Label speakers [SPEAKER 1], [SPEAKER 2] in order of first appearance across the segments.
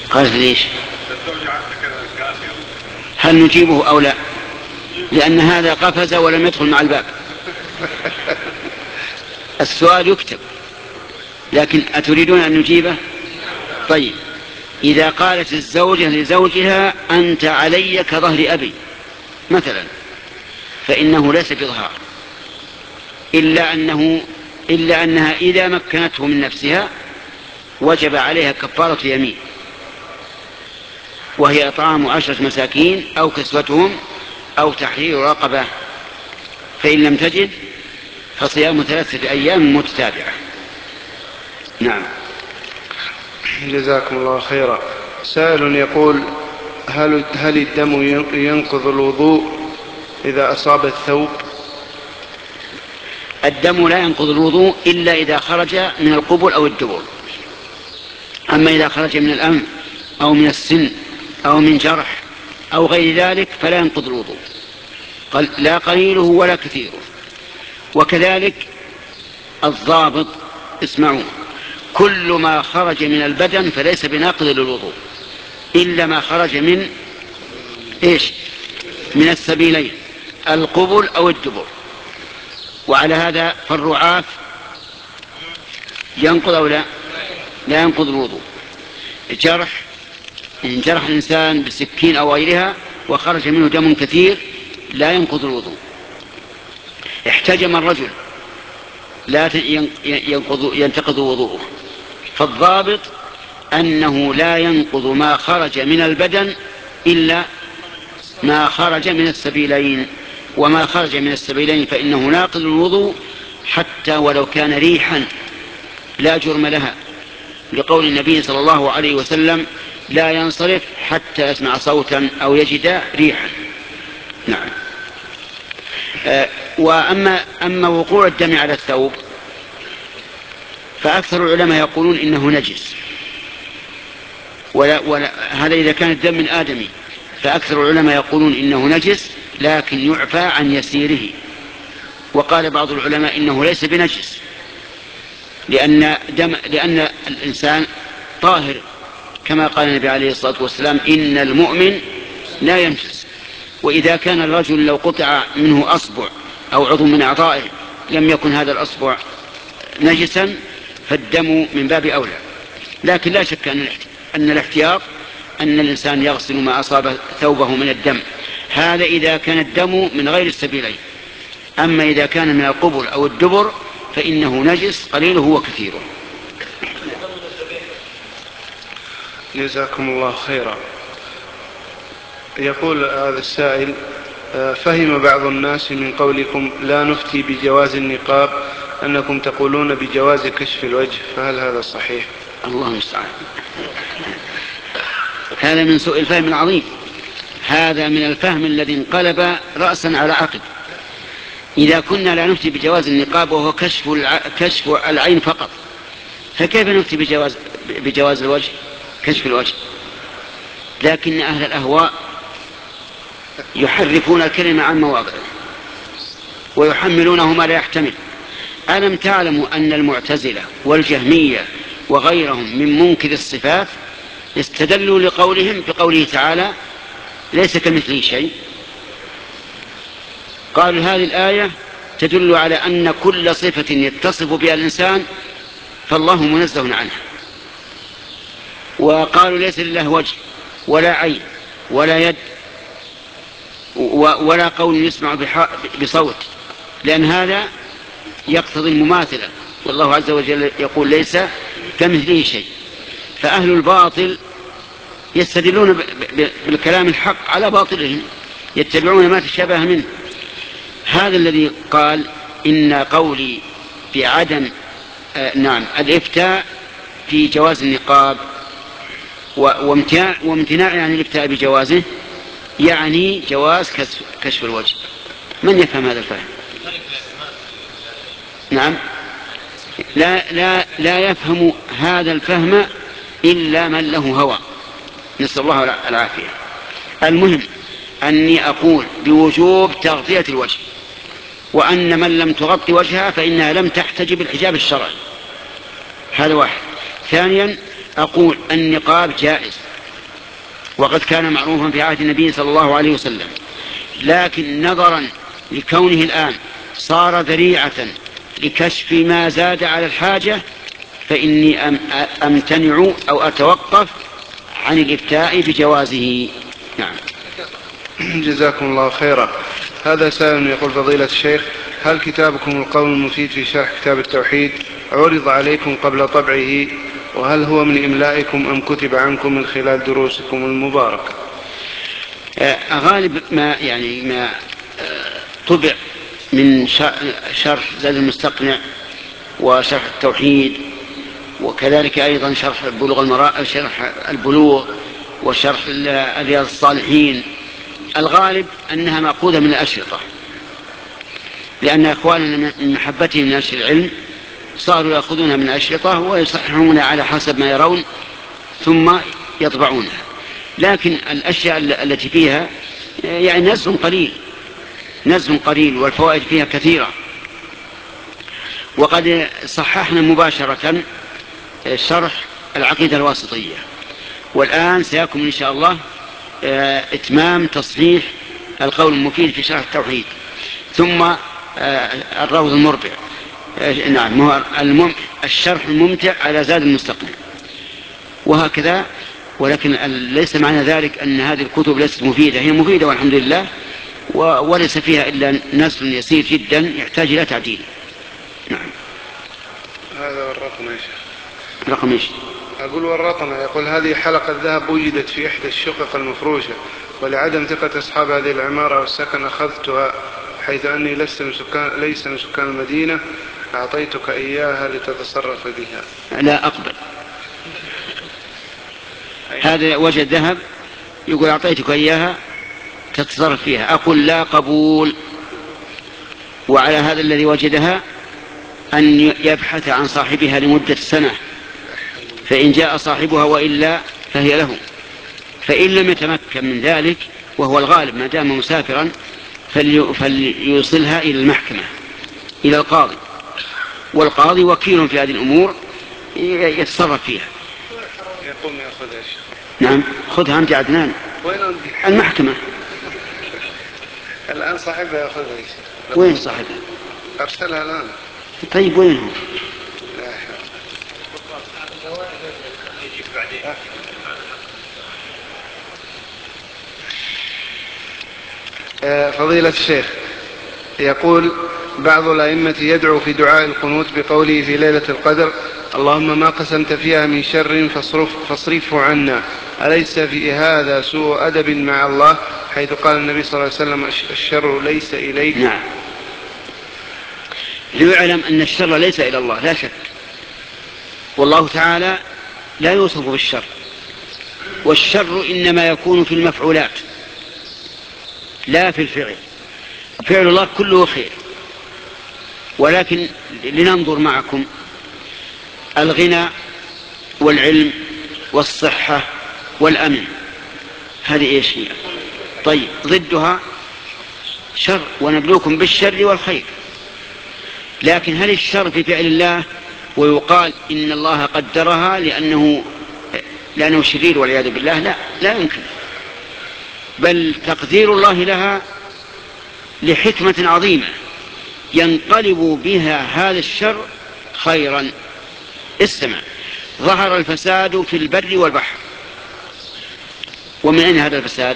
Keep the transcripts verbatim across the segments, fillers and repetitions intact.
[SPEAKER 1] قالت ليش؟ هل نجيبه أو لا؟ لأن هذا قفز ولم يدخل مع الباب. السؤال يكتب، لكن أتريدون أن نجيبه؟ طيب، إذا قالت الزوجة لزوجها أنت علي كظهر أبي مثلا، فإنه ليس بظهار، إلا أنه إلا أنها إذا مكنته من نفسها وجب عليها كفارة يمين، وهي إطعام عشرة مساكين أو كسوتهم أو تحرير رقبة، فإن لم تجد فصيام ثلاثة أيام متتابعة. نعم.
[SPEAKER 2] جزاكم الله خيرا. سائل يقول: هل هل الدم ينقض الوضوء إذا أصاب الثوب؟
[SPEAKER 1] الدم لا ينقض الوضوء إلا إذا خرج من القبل أو الدبر. أما إذا خرج من الأنف أو من السن أو من جرح أو غير ذلك فلا ينقض الوضوء، لا قليله ولا كثيره. وكذلك الضابط، اسمعوا، كل ما خرج من البدن فليس بناقض للوضوء إلا ما خرج من إيش؟ من السبيلين، القبل أو الدبر. وعلى هذا فالرعاف ينقض أو لا؟ لا ينقض الوضوء. جرح، إن جرح الإنسان بسكين أو غيرها وخرج منه دم كثير لا ينقض الوضوء. احتجم الرجل لا ينقض ينتقض وضوءه. فالضابط أنه لا ينقض ما خرج من البدن إلا ما خرج من السبيلين، وما خرج من السبيلين فإنه ناقض الوضوء حتى ولو كان ريحا لا جرم لها، لقول النبي صلى الله عليه وسلم: لا ينصرف حتى يسمع صوتا أو يجد ريحا. نعم. أه وأما أما وقوع الدم على الثوب فأكثر العلماء يقولون إنه نجس، ولا ولا هذا إذا كان الدم من آدمي، فأكثر العلماء يقولون إنه نجس لكن يعفى عن يسيره. وقال بعض العلماء إنه ليس بنجس، لأن دم لأن الإنسان طاهر، كما قال النبي عليه الصلاة والسلام: إن المؤمن لا ينجس. وإذا كان الرجل لو قطع منه أصبع أو عضو من أعضائه لم يكن هذا الأصبع نجسا، فالدم من باب أولى. لكن لا شك أن الاحتياط أن الإنسان يغسل ما أصاب ثوبه من الدم، هذا إذا كان الدم من غير السبيلين. أما إذا كان من القبل أو الدبر فإنه نجس قليله وكثيره.
[SPEAKER 2] جزاكم الله خيرا. يقول هذا السائل: فهم بعض الناس من قولكم لا نفتي بجواز النقاب أنكم تقولون بجواز كشف الوجه، فهل هذا صحيح؟
[SPEAKER 1] الله المستعان. هذا من سوء الفهم العظيم، هذا من الفهم الذي انقلب رأسا على عقب. إذا كنا لا نفتي بجواز النقاب وهو كشف الع... كشف العين فقط، فكيف نفتي بجواز بجواز الوجه، كشف الوجه؟ لكن أهل الأهواء يحرفون الكلمة عن مواضعه ويحملونه ما لا يحتمل. ألم تعلموا أن المعتزلة والجهمية وغيرهم من منكر الصفات استدلوا لقولهم بقوله تعالى: ليس كمثله شيء. قالوا هذه الآية تدل على أن كل صفة يتصف بها الإنسان فالله منزه عنها. وقالوا ليس لله وجه ولا عين ولا يد ولا قول يسمع بصوت، لأن هذا يقتضي المماثلة، والله عز وجل يقول ليس كمثله شيء. فأهل الباطل يستدلون بالكلام الحق على باطلهم، يتبعون ما تشابه منه. هذا الذي قال إن قولي بعدم آه نعم الإفتاء في جواز النقاب وامتناع وامتناع يعني الإفتاء بجوازه يعني جواز كشف الوجه. من يفهم هذا الفهم؟ نعم، لا لا لا يفهم هذا الفهم إلا من له هوى، نسأل الله العافية. المهم أني أقول بوجوب تغطية الوجه، وأن من لم تغطي وجهها فإنها لم تحتجب الحجاب الشرعي. هذا واحد. ثانيا أقول النقاب جائز وقد كان معروفا في عهد النبي صلى الله عليه وسلم، لكن نظرا لكونه الآن صار ذريعة لكشف ما زاد على الحاجة فإني أمتنع أو أتوقف عن الإفتاء بجوازه. نعم.
[SPEAKER 2] جزاكم الله خيرا. هذا سائل يقول: فضيلة الشيخ، هل كتابكم القول المفيد في شرح كتاب التوحيد عرض عليكم قبل طبعه؟ وهل هو من إملائكم أم كتب عنكم من خلال دروسكم المباركة؟
[SPEAKER 1] غالب ما يعني ما طبع من شرح زاد المستقنع وشرح التوحيد، وكذلك أيضا شرح بلوغ المراء شرح البلوغ وشرح رياض الصالحين، الغالب أنها مأخوذة من الأشرطة، لأن إخواننا من محبتهم لنشر العلم صاروا يأخذونها من الأشرطة ويصححونها على حسب ما يرون ثم يطبعونها. لكن الأشياء التي فيها يعني نزل قليل نزل قليل والفوائد فيها كثيرة. وقد صححنا مباشرة شرح العقيدة الواسطية، والآن سيكون إن شاء الله إتمام تصحيح القول المفيد في شرح التوحيد، ثم الروض المربع، نعم الشرح الممتع على زاد المستقنع، وهكذا. ولكن ليس معنى ذلك أن هذه الكتب ليست مفيدة، هي مفيدة والحمد لله، وليس فيها إلا نسل يسير جدا يحتاج إلى تعديل. نعم.
[SPEAKER 2] هذا ورطنا يا شيخ.
[SPEAKER 1] رقم ايش؟
[SPEAKER 2] أقول ورطنا. يقول: هذه حلقة ذهب وجدت في إحدى الشقق المفروشة، ولعدم ثقة أصحاب هذه العمارة والسكن أخذتها، حيث أني لست من سكان ليس من سكان المدينة، أعطيتك إياها لتتصرف بها.
[SPEAKER 1] لا أقبل. هذا وجد ذهب يقول أعطيتك إياها تتصرف فيها، أقول لا قبول. وعلى هذا الذي وجدها أن يبحث عن صاحبها لمدة سنة، فإن جاء صاحبها وإلا فهي له، فإن لم يتمكن من ذلك وهو الغالب ما دام مسافرا فليوصلها إلى المحكمة إلى القاضي، والقاضي وكيل في هذه الأمور يتصرف فيها.
[SPEAKER 2] يقوم يأخذها.
[SPEAKER 1] نعم خذها أنت عدنان.
[SPEAKER 2] وين
[SPEAKER 1] المحكمة؟
[SPEAKER 2] الآن صاحبها يأخذها.
[SPEAKER 1] وين صاحبها؟
[SPEAKER 2] أرسلها الآن.
[SPEAKER 1] طيب وين هو؟
[SPEAKER 2] فضيلة الشيخ، يقول بعض الأئمة يدعو في دعاء القنوت بقوله في ليلة القدر: اللهم ما قسمت فيها من شر فاصرف فاصرفه عنا. أليس في هذا سوء أدب مع الله، حيث قال النبي صلى الله عليه وسلم: الشر ليس إليك؟
[SPEAKER 1] نعم. ليعلم أن الشر ليس إلى الله لا شك، والله تعالى لا يوصف بالشر، والشر إنما يكون في المفعولات لا في الفعل. فعل الله كله خير. ولكن لننظر معكم الغنى والعلم والصحة والأمن، هذه إيش هي؟ طيب ضدها شر، ونبلوكم بالشر والخير. لكن هل الشر في فعل الله ويقال إن الله قدرها لأنه لأنه شرير والعياذ بالله؟ لا لا يمكن، بل تقدير الله لها لحكمة عظيمة ينقلب بها هذا الشر خيرا. استمع: ظهر الفساد في البر والبحر، ومن أين هذا الفساد؟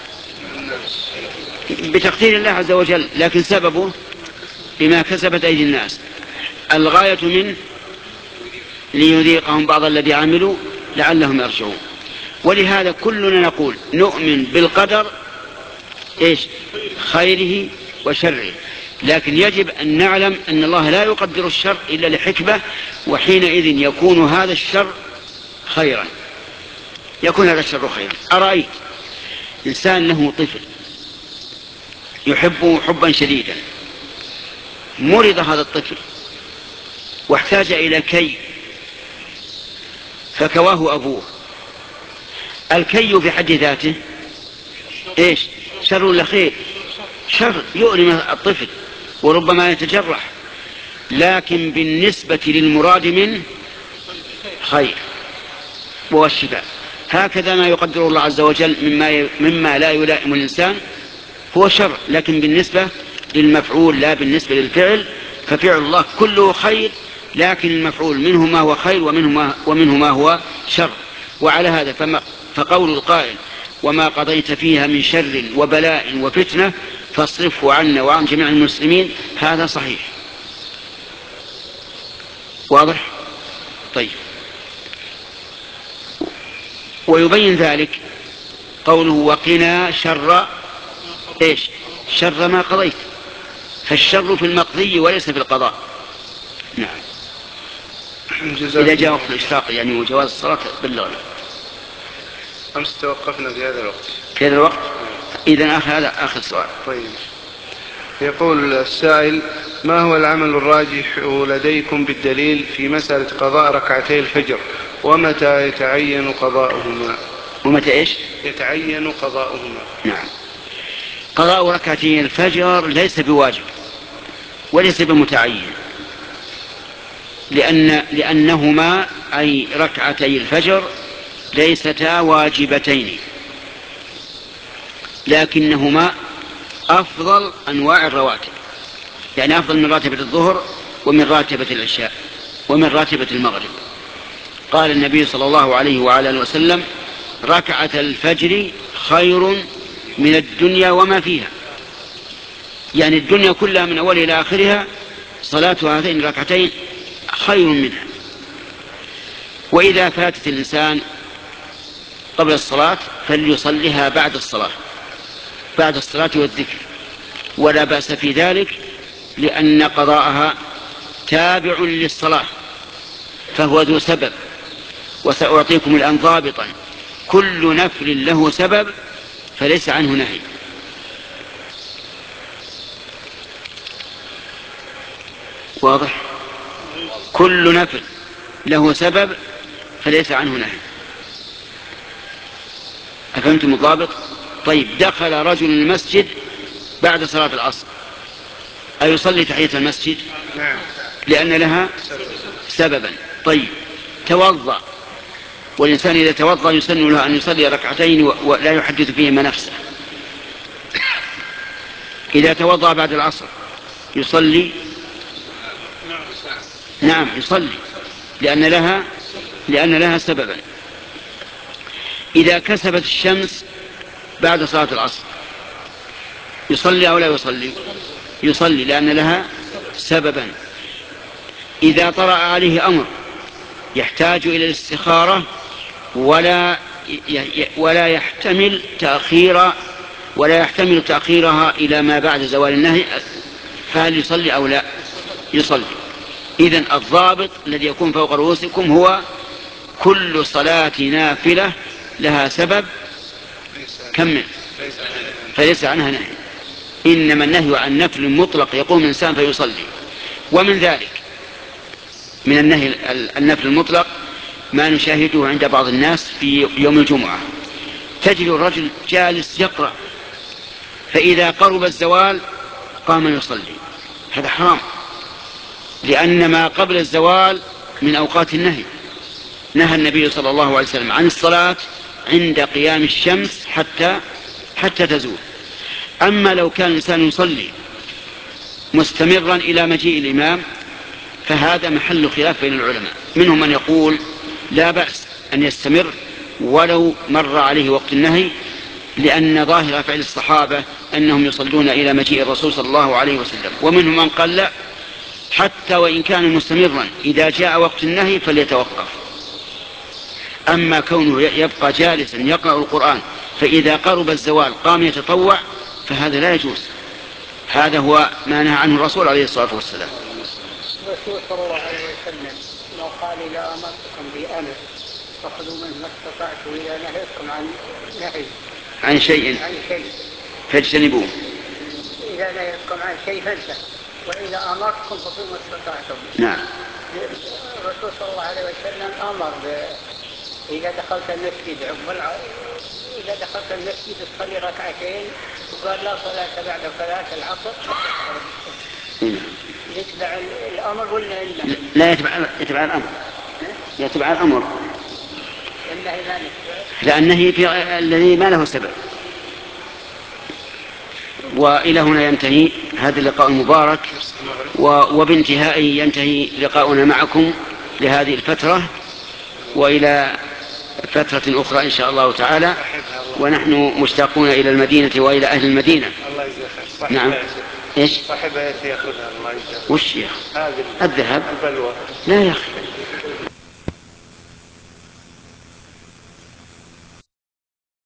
[SPEAKER 1] بتقدير الله عز وجل، لكن سببه بما كسبت أيدي الناس. الغاية منه ليذيقهم بعض الذي عملوا لعلهم يرجعون. ولهذا كلنا نقول نؤمن بالقدر إيش؟ خيره وشره، لكن يجب أن نعلم أن الله لا يقدر الشر إلا لحكمة، وحينئذ يكون هذا الشر خيرا، يكون هذا الشر خيرا. أرأيت إنسان له طفل يحبه حبا شديدا، مرض هذا الطفل واحتاج إلى كي فكواه أبوه، الكي في حد ذاته إيش؟ شر ولا خير؟ شر، يؤلم الطفل وربما يتجرح، لكن بالنسبة للمراد منه خير والشفاء. هكذا ما يقدر الله عز وجل مما, مما لا يلائم الإنسان هو شر، لكن بالنسبة للمفعول لا بالنسبة للفعل، ففعل الله كله خير، لكن المفعول منه ما هو خير ومنه ما, ومنه ما هو شر. وعلى هذا فما فقول القائل وما قضيت فيها من شر وبلاء وفتنة فاصرفه عنا وعن جميع المسلمين، هذا صحيح. واضح؟ طيب. ويبين ذلك قوله وقنا شر ايش؟ شر ما قضيت، فالشر في المقضي وليس في القضاء. نعم. إذا جاء وقت الإشراق يعني وجواز الصلاة باللغة.
[SPEAKER 2] أمس توقفنا في هذا الوقت.
[SPEAKER 1] في هذا الوقت؟ إذن آخر هذا آخر سؤال.
[SPEAKER 2] طيب. يقول السائل ما هو العمل الراجح لديكم بالدليل في مسألة قضاء ركعتي الفجر، ومتى يتعين قضاؤهما؟
[SPEAKER 1] ومتى إيش؟
[SPEAKER 2] يتعين قضاؤهما.
[SPEAKER 1] نعم. قضاء ركعتي الفجر ليس بواجب وليس بمتعين، لأن لأنهما أي ركعتي الفجر ليستا واجبتين، لكنهما أفضل أنواع الرواتب، يعني أفضل من راتبة الظهر ومن راتبة العشاء ومن راتبة المغرب. قال النبي صلى الله عليه وعلى آله وسلم ركعة الفجر خير من الدنيا وما فيها، يعني الدنيا كلها من أولها إلى آخرها صلاة هاتين الركعتين خير منها. وإذا فاتت الإنسان قبل الصلاة فليصليها بعد الصلاة، بعد الصلاة والذكر، ولا بأس في ذلك، لأن قضاءها تابع للصلاة فهو ذو سبب. وسأعطيكم الآن ضابطا: كل نفل له سبب فليس عنه نهي. واضح؟ كل نفل له سبب فليس عنه نهي. أفهمتم الضابط؟ طيب. دخل رجل المسجد بعد صلاة العصر، أيصلي تحية المسجد؟ لأن لها سببا. طيب. توضأ، والإنسان إذا توضأ يسن له أن يصلي ركعتين ولا يحدث فيهما نفسه. إذا توضأ بعد العصر يصلي؟ نعم يصلي، لأن لها لأن لها سببا. إذا كسبت الشمس بعد صلاة العصر يصلي أو لا يصلي؟ يصلي، لأن لها سببا. إذا طرأ عليه أمر يحتاج إلى الاستخارة ولا ولا يحتمل تأخير ولا يحتمل تأخيرها إلى ما بعد زوال النهي، فهل يصلي أو لا؟ يصلي. إذن الضابط الذي يكون فوق رؤوسكم هو كل صلاة نافلة لها سبب كمل فليس عنها نهي. إنما النهي عن نفل مطلق يقوم الإنسان فيصلي. ومن ذلك من النهي النفل المطلق ما نشاهده عند بعض الناس في يوم الجمعة، تجد الرجل جالس يقرأ، فإذا قرب الزوال قام يصلي. هذا حرام، لأن ما قبل الزوال من أوقات النهي. نهى النبي صلى الله عليه وسلم عن الصلاة عند قيام الشمس حتى حتى تزول. أما لو كان الإنسان يصلي مستمرا إلى مجيء الإمام فهذا محل خلاف بين العلماء. منهم من يقول لا بأس أن يستمر ولو مر عليه وقت النهي، لأن ظاهر فعل الصحابة أنهم يصلون إلى مجيء الرسول صلى الله عليه وسلم. ومنهم من قال لا، حتى وإن كان مستمرا إذا جاء وقت النهي فليتوقف. أما كونه يبقى جالسا يقرأ القرآن فإذا قرب الزوال قام يتطوع فهذا لا يجوز. هذا هو ما نهى عنه الرسول عليه الصلاة والسلام.
[SPEAKER 3] الرسول صلى الله عليه وسلم لو قال إذا أمرتكم بأمر فخذوا منه ما استطعتم، إذا نهيتكم عن نهي
[SPEAKER 1] عن شيء
[SPEAKER 3] عن شيء
[SPEAKER 1] فاجتنبوه،
[SPEAKER 3] إذا نهيتكم عن شيء فانتهوا، وإذا أمرتكم فخذوا ما استطعتم.
[SPEAKER 1] نعم.
[SPEAKER 3] الرسول صلى الله عليه وسلم أمر إذا دخلت المسجد إذا دخلت المسجد تصلي ركعتين، وقال لا صلاة بعد صلاة العصر. يتبع الأمر ولا لا؟
[SPEAKER 1] لا يتبع يتبع الأمر يتبع الأمر
[SPEAKER 3] النهي ما له.
[SPEAKER 1] لا، النهي في الذي ما له سبب. وإلى هنا ينتهي هذا اللقاء المبارك، وبانتهائه ينتهي لقاؤنا معكم لهذه الفترة، وإلى فترة أخرى إن شاء الله تعالى، ونحن مشتاقون إلى المدينة وإلى أهل المدينة.
[SPEAKER 2] الله يجزاك خير.
[SPEAKER 1] نعم. إيش؟
[SPEAKER 2] صاحبها يأتي يأخذها. الله يجزاك.
[SPEAKER 1] وش يا أخي؟
[SPEAKER 2] هذه
[SPEAKER 1] الذهب.
[SPEAKER 2] البلوى.
[SPEAKER 1] لا يا أخي.